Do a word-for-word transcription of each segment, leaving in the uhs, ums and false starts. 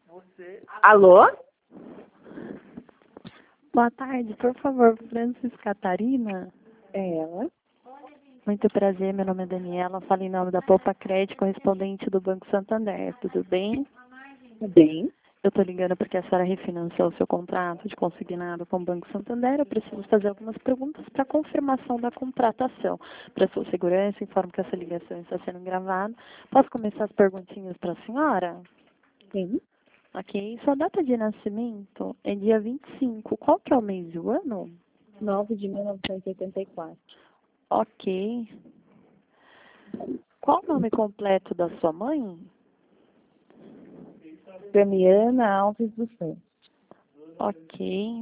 Você... Alô? Boa tarde, por favor, Francis Catarina. É ela? Muito prazer, meu nome é Daniela, falo em nome da Poupa Crédito, correspondente do Banco Santander. Tudo bem? Tudo bem. Eu estou ligando porque a senhora refinanciou o seu contrato de consignado com o Banco Santander. Eu preciso fazer algumas perguntas para confirmação da contratação. Para sua segurança, informo que essa ligação está sendo gravada. Posso começar as perguntinhas para a senhora? Sim. Ok. Sua data de nascimento é dia vinte e cinco. Qual que é o mês e o ano? nove de mil novecentos e oitenta e quatro. Ok. Qual o nome completo da sua mãe? Damiana Alves dos Santos. Ok.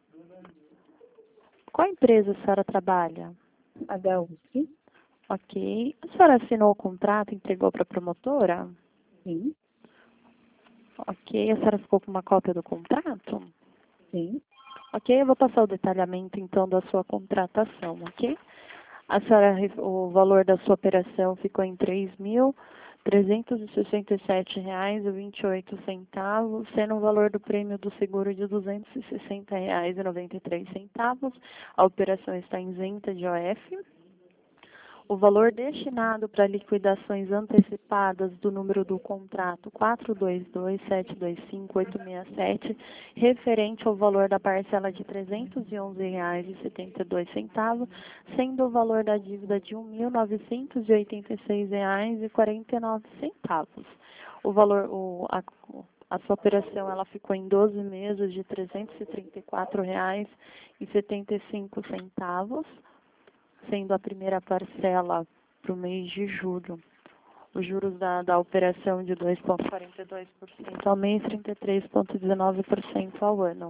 Qual empresa a senhora trabalha? H U C? Ok. A senhora assinou o contrato e entregou para a promotora? Sim. Ok. A senhora ficou com uma cópia do contrato? Sim. Ok. Eu vou passar o detalhamento, então, da sua contratação, ok? A senhora, o valor da sua operação ficou em três mil trezentos e sessenta e sete reais e vinte e oito centavos, sendo o valor do prêmio do seguro de duzentos e sessenta reais e noventa e três centavos. A operação está isenta de O F. O valor destinado para liquidações antecipadas do número do contrato quatro dois dois, sete dois cinco, oito seis sete, referente ao valor da parcela de trezentos e onze reais e setenta e dois centavos, sendo o valor da dívida de um mil novecentos e oitenta e seis reais e quarenta e nove centavos. O valor, o, a, a sua operação ela ficou em doze meses de trezentos e trinta e quatro reais e setenta e cinco centavos. Sendo a primeira parcela para o mês de julho. Os juros da, da operação de dois vírgula quarenta e dois por cento ao mês, trinta e três vírgula dezenove por cento ao ano.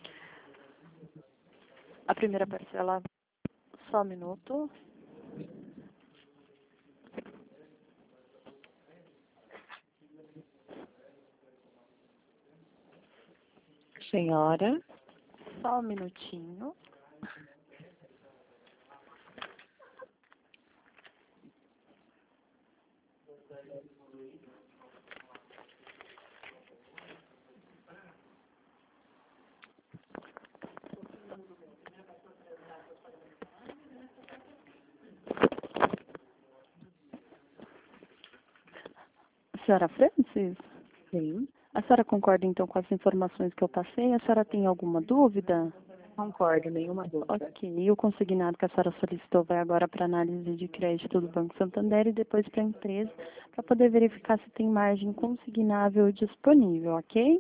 A primeira parcela, só um minuto. Senhora? Só um minutinho. Senhora Francis? Sim. A senhora concorda então com as informações que eu passei? A senhora tem alguma dúvida? Concordo, nenhuma dúvida. Ok. E o consignado que a senhora solicitou vai agora para análise de crédito do Banco Santander e depois para a empresa, para poder verificar se tem margem consignável disponível, ok?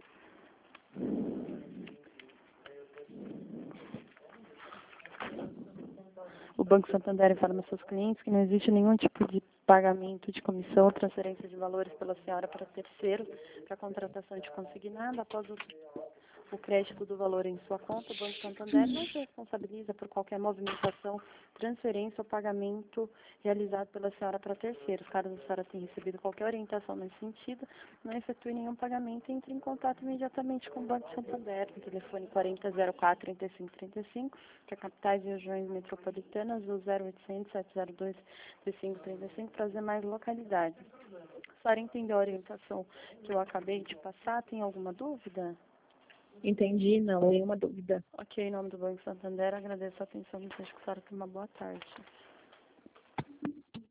O Banco Santander informa seus clientes que não existe nenhum tipo de pagamento de comissão ou transferência de valores pela senhora para terceiros para contratação de consignado. Após o, o crédito do valor em sua conta, o Banco Santander não se responsabiliza por qualquer movimentação, transferência ou pagamento realizado pela senhora para terceiros. Caso a senhora tenha recebido qualquer orientação nesse sentido, não efetue nenhum pagamento e entre em contato imediatamente com o Banco Santander, no telefone quarenta zero quatro, trinta e cinco trinta e cinco, para capitais e regiões metropolitanas, do zero oitocentos, sete zero dois, trinta e cinco trinta e cinco, para as demais localidades. A senhora entendeu a orientação que eu acabei de passar? Tem alguma dúvida? Entendi, não, nenhuma dúvida. Ok, em nome do Banco Santander, agradeço a atenção e desejo que a senhora tenha uma boa tarde.